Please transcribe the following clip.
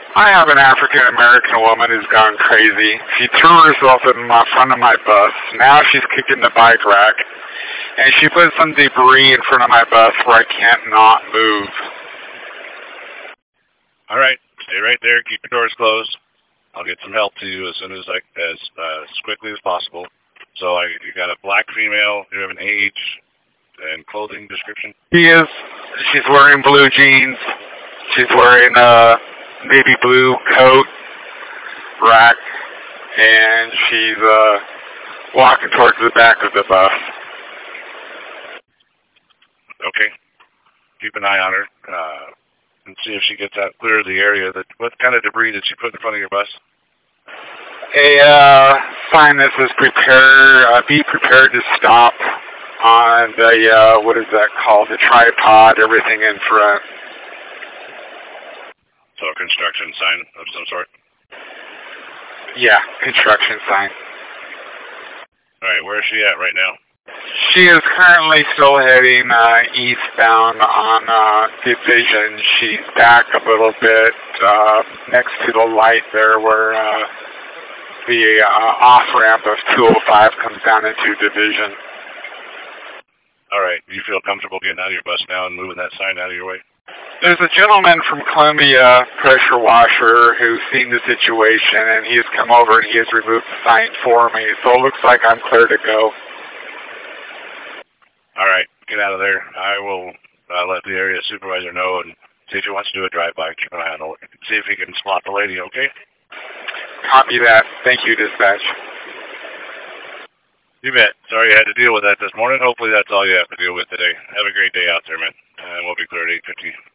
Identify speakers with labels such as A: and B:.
A: I have an African American woman who's gone crazy. She threw herself in the front of my bus. Now she's kicking the bike rack. And she put some debris in front of my bus where I can't not move.
B: All right. Stay right there. Keep your doors closed. I'll get some help to you as soon as quickly as possible. So you got a black female. You have an age and clothing description?
A: She's wearing blue jeans. She's wearing a navy blue coat, rack, and she's walking towards the back of the bus.
B: Okay. Keep an eye on her and see if she gets out clear of the area. What kind of debris did she put in front of your bus?
A: A sign that says be prepared to stop on the, what is that called, the tripod, everything in front.
B: So a construction sign of some sort?
A: Yeah, construction sign.
B: All right, where is she at right now?
A: She is currently still heading eastbound on Division. She's back a little bit next to the light there where the off-ramp of 205 comes down into Division.
B: All right. Do you feel comfortable getting out of your bus now and moving that sign out of your way?
A: There's a gentleman from Columbia Pressure Washer who's seen the situation, and he's come over and he has removed the sign for me. So it looks like I'm clear to go.
B: All right. Get out of there. I will let the area supervisor know and see if he wants to do a drive-by. Keep an eye on it. See if he can spot the lady, okay?
A: Copy that. Thank you, dispatch.
B: You bet. Sorry you had to deal with that this morning. Hopefully that's all you have to deal with today. Have a great day out there, man. And we'll be clear at 8:50.